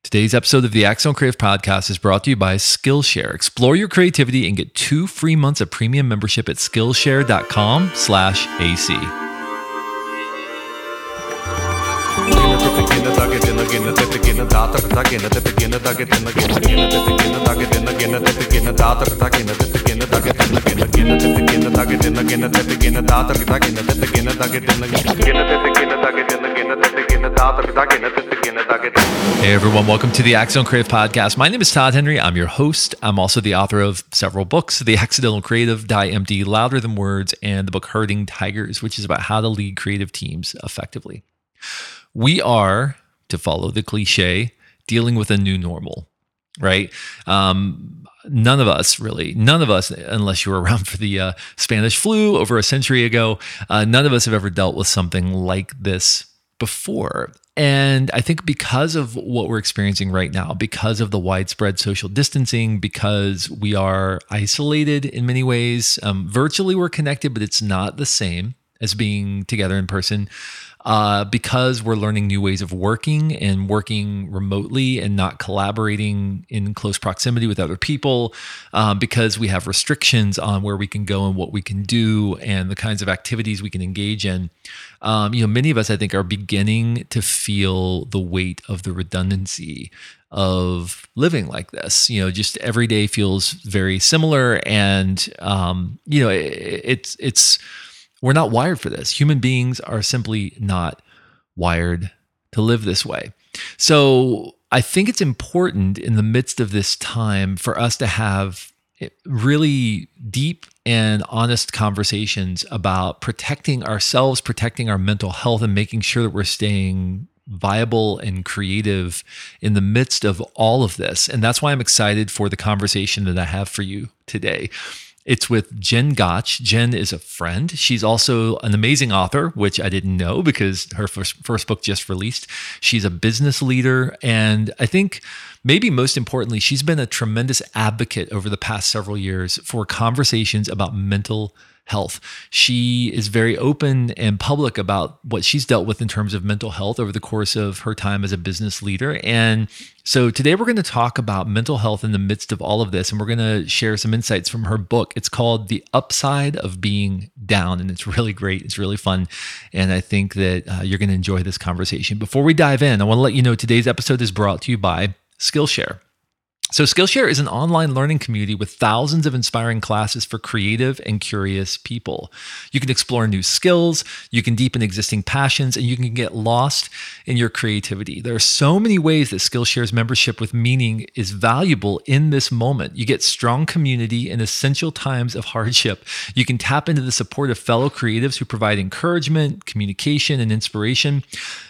Today's episode of the Axon Creative Podcast is brought to you by Skillshare. Explore your creativity and get 2 free months of premium membership at Skillshare.com/AC. Hey everyone, welcome to the Axon Creative Podcast. My name is Todd Henry. I'm your host. I'm also the author of several books, The Accidental Creative, Die Empty, Louder Than Words, and the book Herding Tigers, which is about how to lead creative teams effectively. We are, to follow the cliche, dealing with a new normal, right? None of us, unless you were around for the Spanish flu over a century ago, none of us have ever dealt with something like this before. And I think because of what we're experiencing right now, because of the widespread social distancing, because we are isolated in many ways, virtually we're connected, but it's not the same as being together in person. Because we're learning new ways of working and working remotely and not collaborating in close proximity with other people, because we have restrictions on where we can go and what we can do and the kinds of activities we can engage in. Many of us, I think, are beginning to feel the weight of the redundancy of living like this. Just every day feels very similar, and it's we're not wired for this. Human beings are simply not wired to live this way. So I think it's important in the midst of this time for us to have really deep and honest conversations about protecting ourselves, protecting our mental health, and making sure that we're staying viable and creative in the midst of all of this. And that's why I'm excited for the conversation that I have for you today. It's with Jen Gotch. Jen is a friend. She's also an amazing author, which I didn't know because her first book just released. She's a business leader. And I think maybe most importantly, she's been a tremendous advocate over the past several years for conversations about mental health. She is very open and public about what she's dealt with in terms of mental health over the course of her time as a business leader. And so today we're going to talk about mental health in the midst of all of this, and we're going to share some insights from her book. It's called The Upside of Being Down, and it's really great. It's really fun, and I think that you're going to enjoy this conversation. Before we dive in, I want to let you know today's episode is brought to you by Skillshare. So Skillshare is an online learning community with thousands of inspiring classes for creative and curious people. You can explore new skills, you can deepen existing passions, and you can get lost in your creativity. There are so many ways that Skillshare's membership with meaning is valuable in this moment. You get strong community in essential times of hardship. You can tap into the support of fellow creatives who provide encouragement, communication, and inspiration.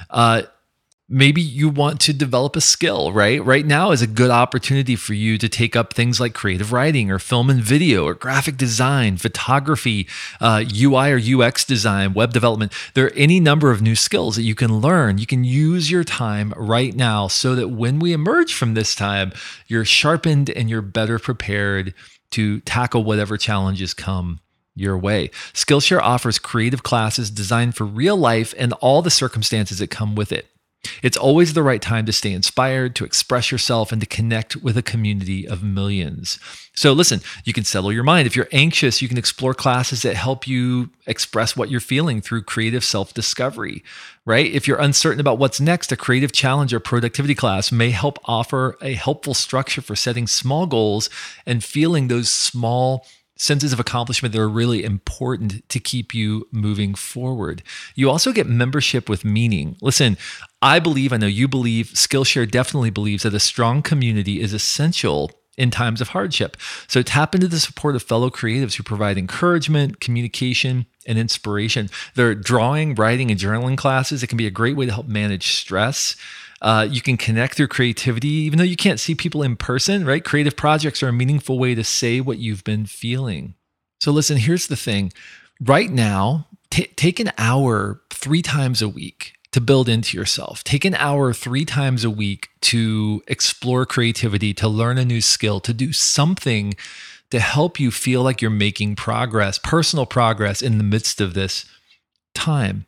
Maybe you want to develop a skill, right? Right now is a good opportunity for you to take up things like creative writing or film and video or graphic design, photography, UI or UX design, web development. There are any number of new skills that you can learn. You can use your time right now so that when we emerge from this time, you're sharpened and you're better prepared to tackle whatever challenges come your way. Skillshare offers creative classes designed for real life and all the circumstances that come with it. It's always the right time to stay inspired, to express yourself, and to connect with a community of millions. So listen, you can settle your mind. If you're anxious, you can explore classes that help you express what you're feeling through creative self-discovery, right? If you're uncertain about what's next, a creative challenge or productivity class may help offer a helpful structure for setting small goals and feeling those small senses of accomplishment that are really important to keep you moving forward. You also get membership with meaning. Listen, I know you believe, Skillshare definitely believes that a strong community is essential in times of hardship. So tap into the support of fellow creatives who provide encouragement, communication, and inspiration. There are drawing, writing, and journaling classes. It can be a great way to help manage stress. You can connect through creativity, even though you can't see people in person, right? Creative projects are a meaningful way to say what you've been feeling. So listen, here's the thing. Right now, take an hour 3 times a week to build into yourself. Take an hour 3 times a week to explore creativity, to learn a new skill, to do something to help you feel like you're making progress, personal progress in the midst of this time.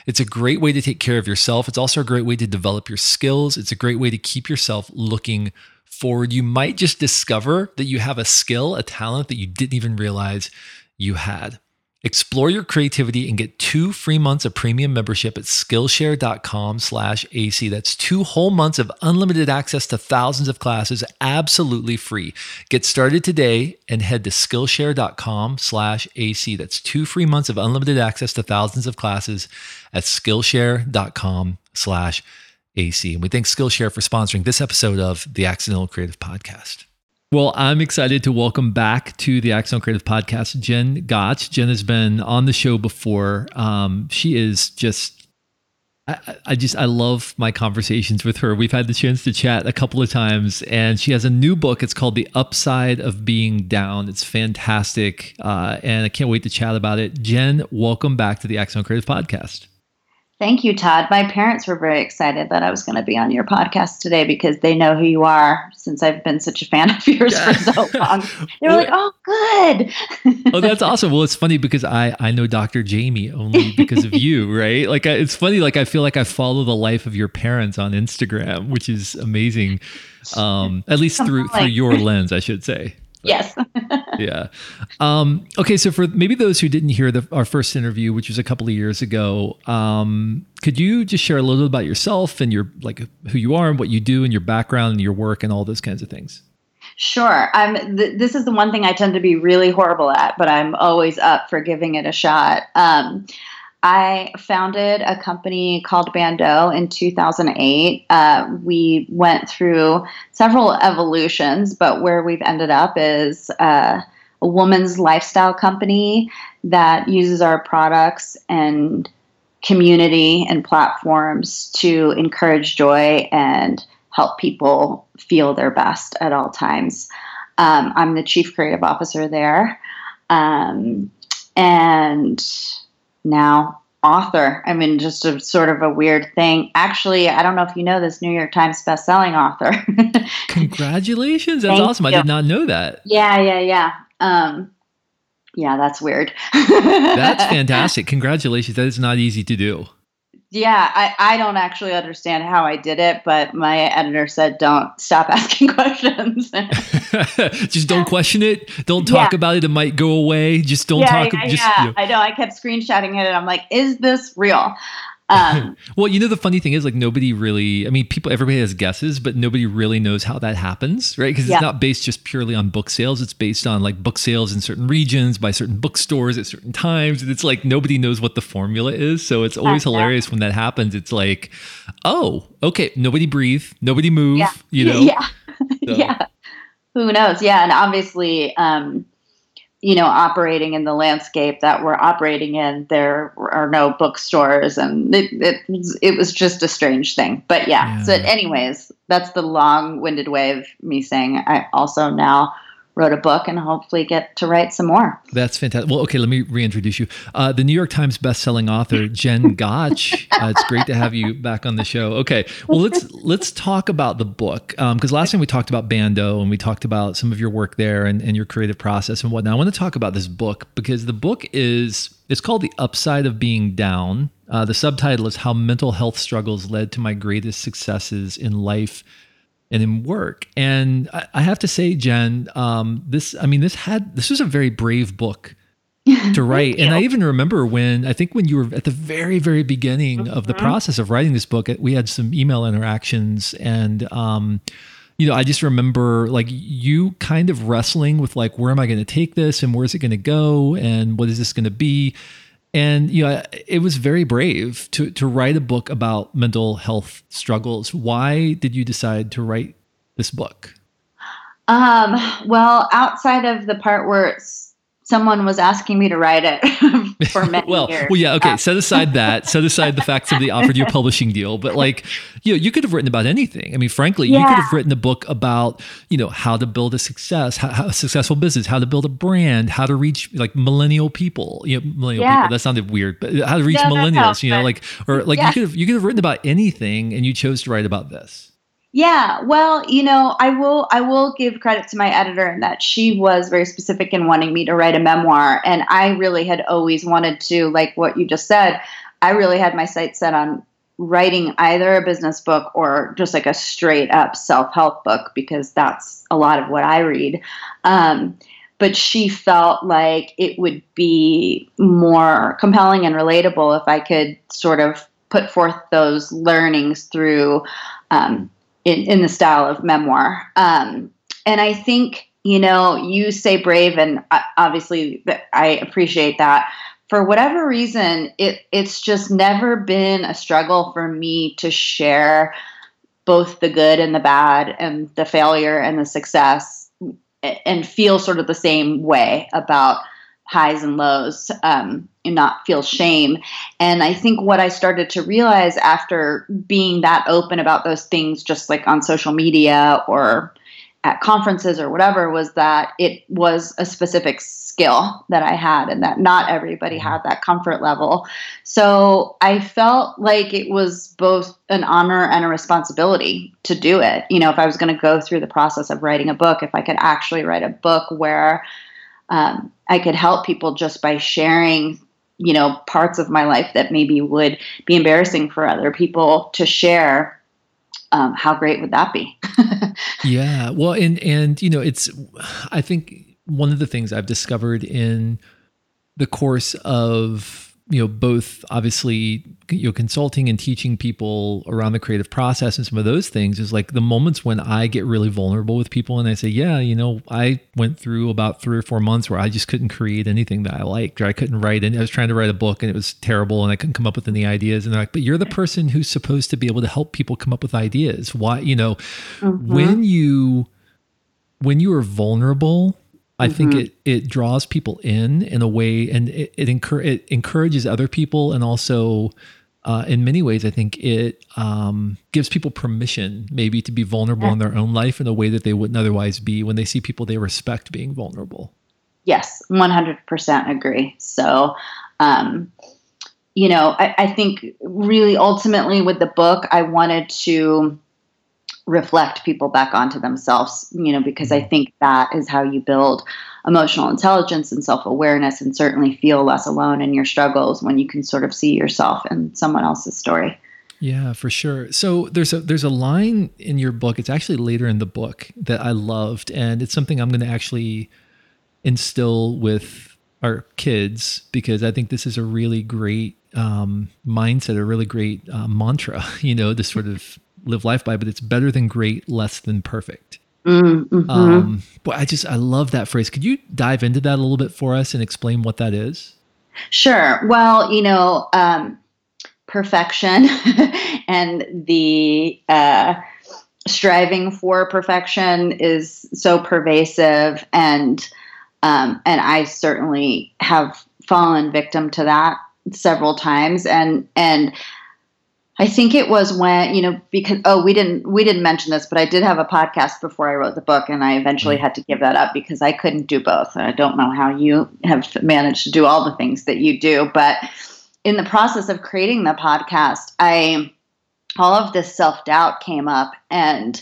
It's a great way to take care of yourself. It's also a great way to develop your skills. It's a great way to keep yourself looking forward. You might just discover that you have a skill, a talent that you didn't even realize you had. Explore your creativity and get 2 free months of premium membership at Skillshare.com/AC. That's 2 whole months of unlimited access to thousands of classes, absolutely free. Get started today and head to Skillshare.com/AC. That's 2 free months of unlimited access to thousands of classes at Skillshare.com/AC. And we thank Skillshare for sponsoring this episode of the Accidental Creative Podcast. Well, I'm excited to welcome back to the Accidental Creative Podcast, Jen Gotch. Jen has been on the show before. She is just, I love my conversations with her. We've had the chance to chat a couple of times, and she has a new book. It's called The Upside of Being Down. It's fantastic, and I can't wait to chat about it. Jen, welcome back to the Accidental Creative Podcast. Thank you, Todd. My parents were very excited that I was going to be on your podcast today because they know who you are since I've been such a fan of yours for so long. They were like, oh, good. Oh, that's awesome. Well, it's funny because I know Dr. Jamie only because of you, right? Like, it's funny. Like, I feel like I follow the life of your parents on Instagram, which is amazing. At least through your lens, I should say. Yes. Yeah. Okay. So for maybe those who didn't hear our first interview, which was a couple of years ago, could you just share a little bit about yourself and your, like, who you are and what you do and your background and your work and all those kinds of things? Sure. This is the one thing I tend to be really horrible at, but I'm always up for giving it a shot. I founded a company called Bando in 2008. We went through several evolutions, but where we've ended up is a woman's lifestyle company that uses our products and community and platforms to encourage joy and help people feel their best at all times. I'm the chief creative officer there. And now author. I mean, just a sort of a weird thing. Actually, I don't know if you know this, New York Times bestselling author. Congratulations. That's awesome. I did not know that. Yeah. Yeah, that's weird. That's fantastic. Congratulations. That is not easy to do. Yeah, I don't actually understand how I did it, but my editor said, don't stop asking questions. Just don't question it. Don't talk about it. It might go away. Just don't talk. Yeah. I know. I kept screenshotting it and I'm like, is this real? Well, the funny thing is, like, nobody really, I mean, everybody has guesses, but nobody really knows how that happens, right? Because it's not based just purely on book sales. It's based on, like, book sales in certain regions by certain bookstores at certain times. And it's like, nobody knows what the formula is. So it's always hilarious when that happens. It's like, oh, okay. Nobody breathe, nobody move, Yeah. So. Yeah. Who knows? Yeah. And obviously, operating in the landscape that we're operating in, there are no bookstores, and it was just a strange thing. But yeah. So anyways, that's the long-winded way of me saying I also now wrote a book and hopefully get to write some more. That's fantastic. Well, okay, let me reintroduce you. The New York Times bestselling author, Jen Gotch. It's great to have you back on the show. Okay, well, let's talk about the book. Because last time we talked about Bando and we talked about some of your work there and your creative process and whatnot. I want to talk about this book because the book it's called The Upside of Being Down. The subtitle is How Mental Health Struggles Led to My Greatest Successes in Life and in work. And I have to say, Jen, this was a very brave book to write. And I even remember when you were at the very, very beginning of the process of writing this book, we had some email interactions and, I just remember, like, you kind of wrestling with, like, where am I going to take this and where's it going to go and what is this going to be? And, it was very brave to write a book about mental health struggles. Why did you decide to write this book? Well, outside of the part where someone was asking me to write it for many years. Well, yeah, okay. Set aside that. Set aside the fact somebody offered you a publishing deal. But, like, you could have written about anything. I mean, frankly, you could have written a book about, how to build a successful business, how to build a brand, how to reach, like, millennial people. Millennial people. That sounded weird, but how to reach millennials. You could have written about anything, and you chose to write about this. Yeah, well, I will give credit to my editor in that she was very specific in wanting me to write a memoir. And I really had always wanted to, like what you just said, I really had my sights set on writing either a business book or just like a straight up self-help book, because that's a lot of what I read. But she felt like it would be more compelling and relatable if I could sort of put forth those learnings through in the style of memoir. And I think, you say brave, and obviously I appreciate that. For whatever reason, it's just never been a struggle for me to share both the good and the bad and the failure and the success, and feel sort of the same way about highs and lows, and not feel shame. And I think what I started to realize after being that open about those things, just like on social media or at conferences or whatever, was that it was a specific skill that I had, and that not everybody had that comfort level. So I felt like it was both an honor and a responsibility to do it. If I was going to go through the process of writing a book, if I could actually write a book where I could help people just by sharing, parts of my life that maybe would be embarrassing for other people to share, how great would that be? Yeah. Well, and it's, I think one of the things I've discovered in the course of, both obviously, consulting and teaching people around the creative process and some of those things, is like the moments when I get really vulnerable with people and I say, yeah, I went through about 3 or 4 months where I just couldn't create anything that I liked, or I couldn't write. And I was trying to write a book and it was terrible and I couldn't come up with any ideas. And they're like, but you're the person who's supposed to be able to help people come up with ideas. Why, when you are vulnerable, I think it draws people in a way, and it encourages other people. And also, in many ways, I think it gives people permission maybe to be vulnerable in their own life in a way that they wouldn't otherwise be when they see people they respect being vulnerable. Yes, 100% agree. So, I think really ultimately with the book, I wanted to reflect people back onto themselves, because I think that is how you build emotional intelligence and self-awareness, and certainly feel less alone in your struggles when you can sort of see yourself in someone else's story. Yeah, for sure. So there's a line in your book, it's actually later in the book, that I loved, and it's something I'm going to actually instill with our kids, because I think this is a really great mindset, a really great mantra, to sort of live life by, but it's better than great, less than perfect. But I love that phrase. Could you dive into that a little bit for us and explain what that is? Sure. Well, perfection and the striving for perfection is so pervasive, and I certainly have fallen victim to that several times, and I think it was when, because, we didn't mention this, but I did have a podcast before I wrote the book, and I eventually had to give that up because I couldn't do both. And I don't know how you have managed to do all the things that you do, but in the process of creating the podcast, all of this self-doubt came up, and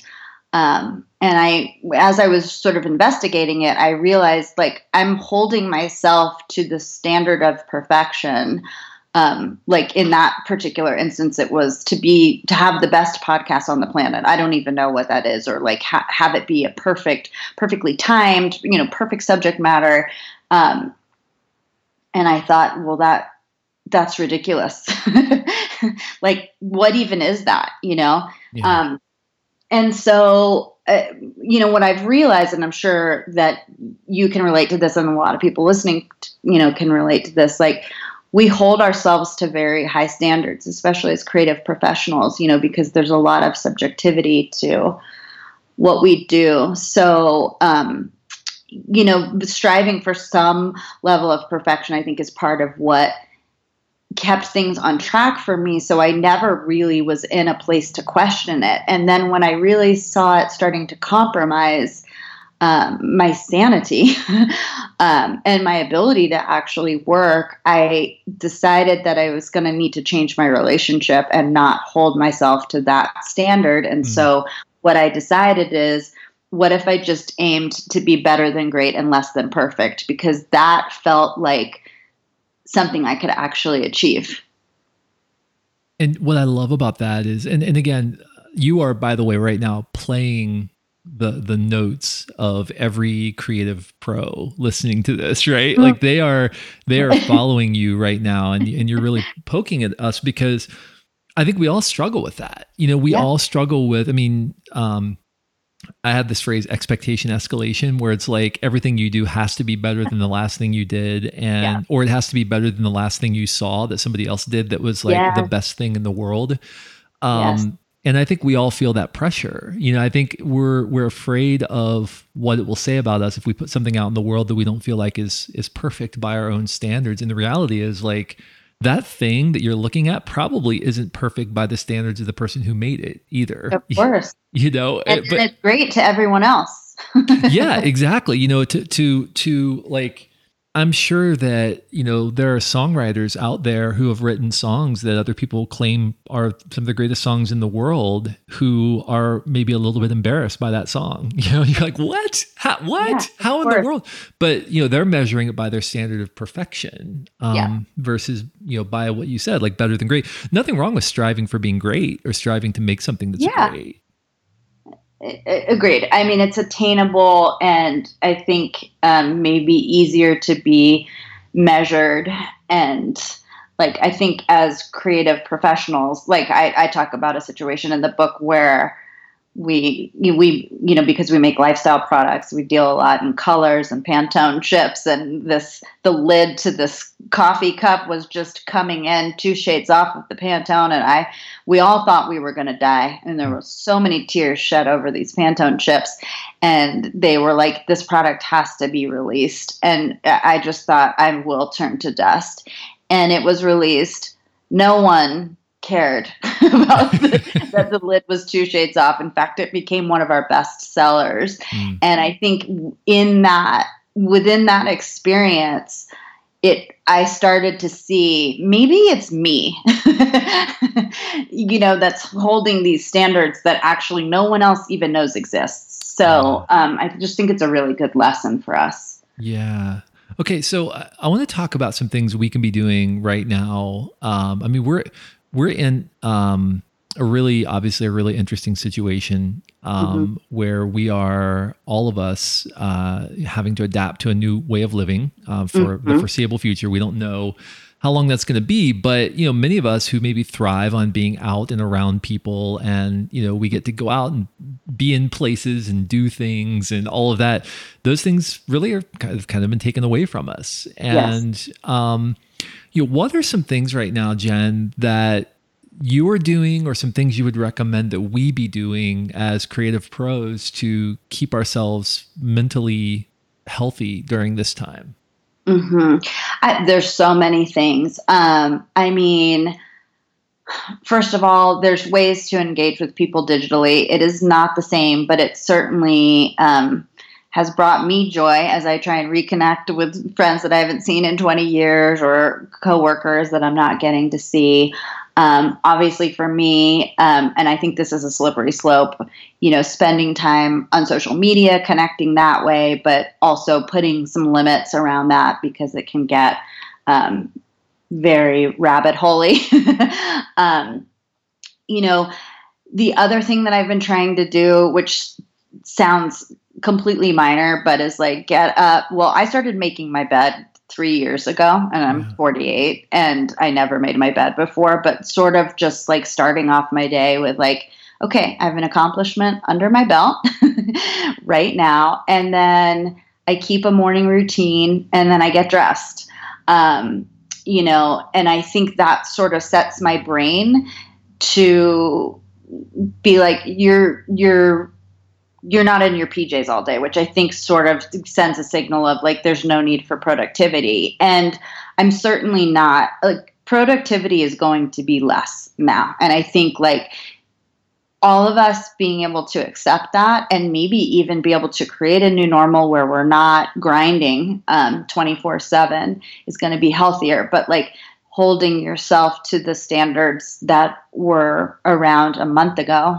as I was sort of investigating it, I realized like I'm holding myself to the standard of perfection. Like in that particular instance, it was to have the best podcast on the planet. I don't even know what that is, or like have it be a perfectly timed, perfect subject matter. And I thought, well, that's ridiculous. Like, what even is that, Yeah. And so, what I've realized, and I'm sure that you can relate to this, and a lot of people listening, can relate to this, like, we hold ourselves to very high standards, especially as creative professionals, because there's a lot of subjectivity to what we do. So, striving for some level of perfection, I think, is part of what kept things on track for me. So I never really was in a place to question it. And then when I really saw it starting to compromise my sanity and my ability to actually work, I decided that I was going to need to change my relationship and not hold myself to that standard. And so what I decided is, what if I just aimed to be better than great and less than perfect? Because that felt like something I could actually achieve. And what I love about that is, and again, you are, by the way, right now playing the notes of every creative pro listening to this, right? Like they are following you right now, and you're really poking at us because I think we all struggle with that. We Yeah. all struggle with. I mean, I have this phrase expectation escalation where it's like everything you do has to be better than the last thing you did Yeah. or it has to be better than the last thing you saw that somebody else did that was like the Yes. best thing in the world. Yes. And I think we all feel that pressure. I think we're afraid of what it will say about us if we put something out in the world that we don't feel like is perfect by our own standards. And the reality is like that thing that you're looking at probably isn't perfect by the standards of the person who made it either. Of course. And But it's great to everyone else. yeah, exactly. To like, I'm sure that, there are songwriters out there who have written songs that other people claim are some of the greatest songs in the world who are maybe a little bit embarrassed by that song. You're like, what? What? Yeah, How in course. the world? But, they're measuring it by their standard of perfection versus, by what you said, like better than great. Nothing wrong with striving for being great or striving to make something that's great. Agreed. I mean, it's attainable, and I think maybe easier to be measured. And like, I think as creative professionals, like I talk about a situation in the book where we because we make lifestyle products, we deal a lot in colors and Pantone chips, and the lid to this coffee cup was just coming in 2 shades off of the Pantone, and we all thought we were going to die, and there were so many tears shed over these Pantone chips, and they were like, this product has to be released, and I just thought I will turn to dust, and it was released. No one cared about that the lid was 2 shades off. In fact, it became one of our best sellers. And I think within that experience, I started to see maybe it's me, that's holding these standards that actually no one else even knows exists. So I just think it's a really good lesson for us. Yeah. Okay, so I want to talk about some things we can be doing right now. I mean, we're in obviously a really interesting situation where we are, all of us, having to adapt to a new way of living for the foreseeable future. We don't know how long that's going to be, but many of us who maybe thrive on being out and around people, and we get to go out and be in places and do things and all of that. Those things really are kind of been taken away from us. And what are some things right now, Jen, that you are doing, or some things you would recommend that we be doing as creative pros to keep ourselves mentally healthy during this time? There's so many things. I mean, first of all, there's ways to engage with people digitally. It is not the same, but it certainly has brought me joy as I try and reconnect with friends that I haven't seen in 20 years or coworkers that I'm not getting to see. Obviously for me, and I think this is a slippery slope, spending time on social media, connecting that way, but also putting some limits around that because it can get very rabbit holey. The other thing that I've been trying to do, which sounds completely minor, but is like get up. Well, I started making my bed 3 years ago, and I'm 48, and I never made my bed before, but sort of just like starting off my day with like, okay, I have an accomplishment under my belt right now. And then I keep a morning routine, and then I get dressed, and I think that sort of sets my brain to be like, you're not in your PJs all day, which I think sort of sends a signal of like, there's no need for productivity. And I'm certainly not, like, productivity is going to be less now. And I think like all of us being able to accept that, and maybe even be able to create a new normal where we're not grinding 24/7 is going to be healthier. But like holding yourself to the standards that were around a month ago,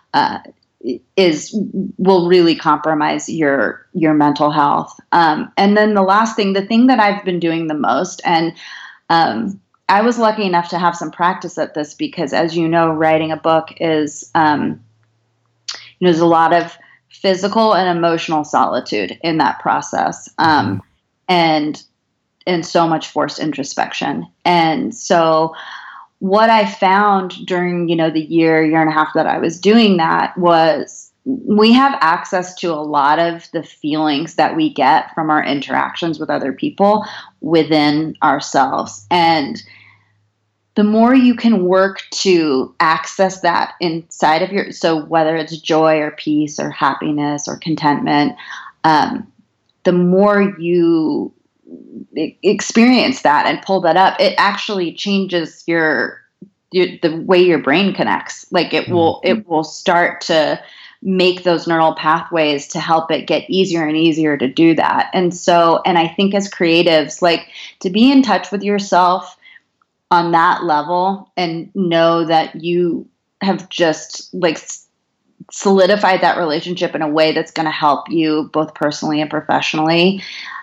will really compromise your mental health. And then the last thing, the thing that I've been doing the most, and I was lucky enough to have some practice at this because, as you know, writing a book is, there's a lot of physical and emotional solitude in that process, and so much forced introspection. And so, what I found during, the year and a half that I was doing that was we have access to a lot of the feelings that we get from our interactions with other people within ourselves. And the more you can work to access that inside of so whether it's joy or peace or happiness or contentment, the more you experience that and pull that up, it actually changes the way your brain connects. Like it will start to make those neural pathways to help it get easier and easier to do that. And I think as creatives, like, to be in touch with yourself on that level and know that you have just like solidified that relationship in a way that's going to help you both personally and professionally,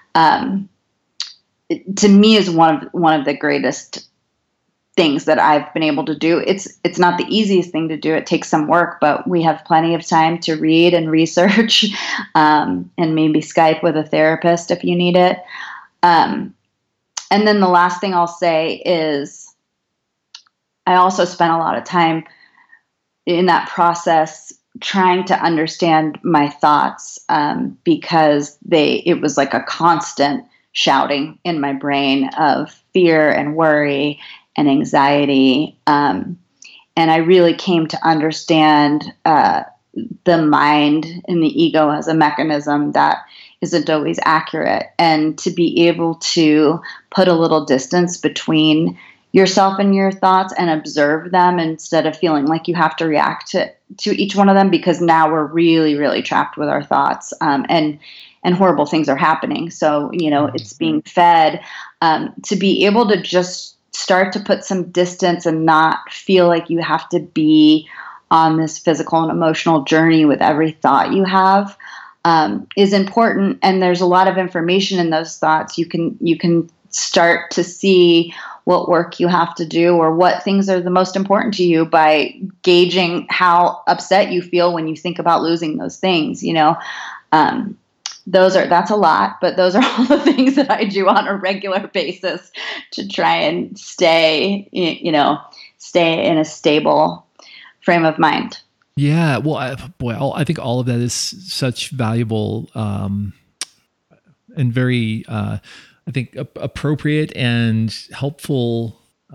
to me is one of the greatest things that I've been able to do. It's not the easiest thing to do. It takes some work, but we have plenty of time to read and research, and maybe Skype with a therapist if you need it. And then the last thing I'll say is I also spent a lot of time in that process trying to understand my thoughts, because it was like a constant shouting in my brain of fear and worry and anxiety. And I really came to understand the mind and the ego as a mechanism that isn't always accurate. And to be able to put a little distance between yourself and your thoughts and observe them instead of feeling like you have to react to each one of them, because now we're really, really trapped with our thoughts, and horrible things are happening. So, it's being fed, to be able to just start to put some distance and not feel like you have to be on this physical and emotional journey with every thought you have, is important. And there's a lot of information in those thoughts. You can start to see what work you have to do or what things are the most important to you by gauging how upset you feel when you think about losing those things. That's a lot, but those are all the things that I do on a regular basis to try and stay in a stable frame of mind. Yeah. Well, I think all of that is such valuable, and very, I think appropriate and helpful,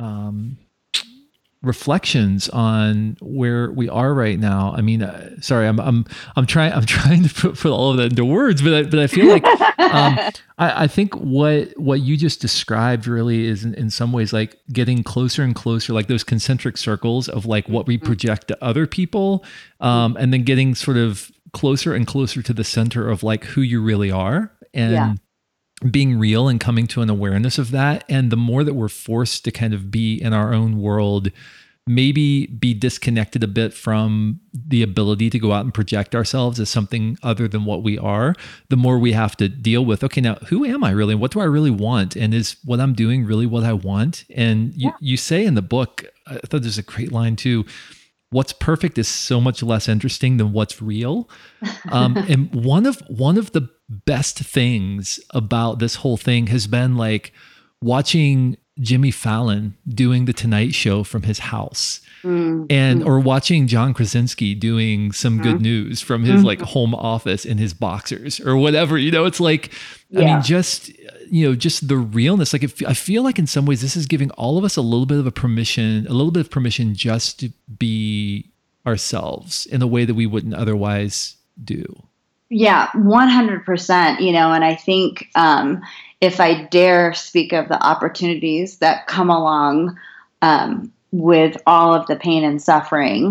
reflections on where we are right now. I mean, sorry, I'm trying to put all of that into words, but I feel like, I think what you just described really is in some ways like getting closer and closer, like those concentric circles of like what we project to other people, and then getting sort of closer and closer to the center of like who you really are, and being real and coming to an awareness of that. And the more that we're forced to kind of be in our own world, maybe be disconnected a bit from the ability to go out and project ourselves as something other than what we are, the more we have to deal with, okay, now who am I really? What do I really want? And is what I'm doing really what I want? And you say in the book, I thought there's a great line too, what's perfect is so much less interesting than what's real. And one of the best things about this whole thing has been like watching Jimmy Fallon doing the Tonight Show from his house, or watching John Krasinski doing Some Good News from his like home office in his boxers or whatever. It's like, I mean, just the realness. Like I feel like in some ways this is giving all of us a little bit of permission just to be ourselves in a way that we wouldn't otherwise do. Yeah, 100%. And I think if I dare speak of the opportunities that come along with all of the pain and suffering,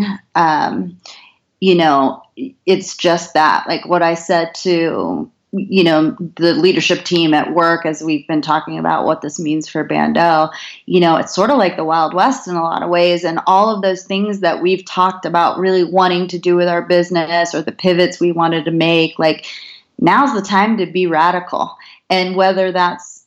it's just that, like what I said to, the leadership team at work, as we've been talking about what this means for Bando, it's sort of like the Wild West in a lot of ways. And all of those things that we've talked about really wanting to do with our business or the pivots we wanted to make, like now's the time to be radical. And whether that's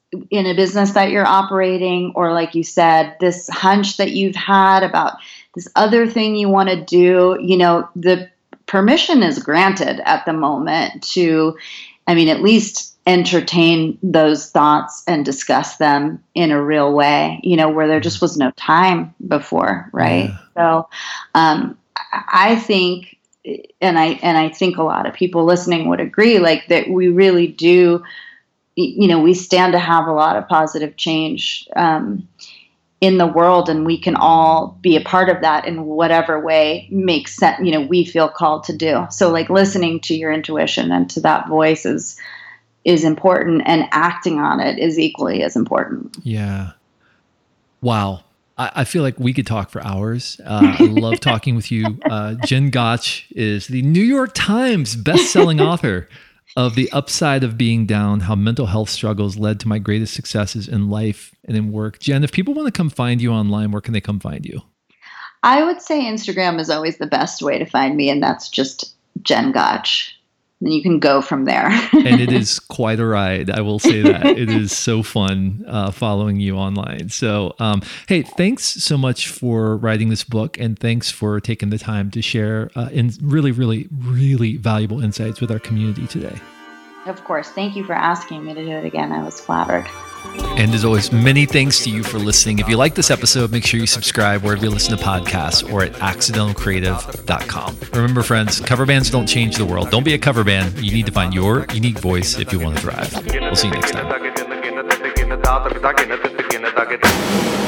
in a business that you're operating, or like you said, this hunch that you've had about this other thing you want to do, the permission is granted at the moment to, at least entertain those thoughts and discuss them in a real way, where there just was no time before. Right. Yeah. So, I think, and I think a lot of people listening would agree, like that we really do, we stand to have a lot of positive change, in the world, and we can all be a part of that in whatever way makes sense, we feel called to do. So like listening to your intuition and to that voice is important, and acting on it is equally as important. Yeah. Wow. I feel like we could talk for hours. I love talking with you. Jen Gotch is the New York Times best-selling author of The Upside of Being Down, How Mental Health Struggles Led to My Greatest Successes in Life and in Work. Jen, if people want to come find you online, where can they come find you? I would say Instagram is always the best way to find me, and that's just Jen Gotch. And you can go from there. And it is quite a ride. I will say that. It is so fun following you online. So, hey, thanks so much for writing this book, and thanks for taking the time to share in really, really, really valuable insights with our community today. Of course. Thank you for asking me to do it again. I was flattered. And as always, many thanks to you for listening. If you like this episode, make sure you subscribe wherever you listen to podcasts or at accidentalcreative.com. Remember, friends, cover bands don't change the world. Don't be a cover band. You need to find your unique voice if you want to thrive. We'll see you next time.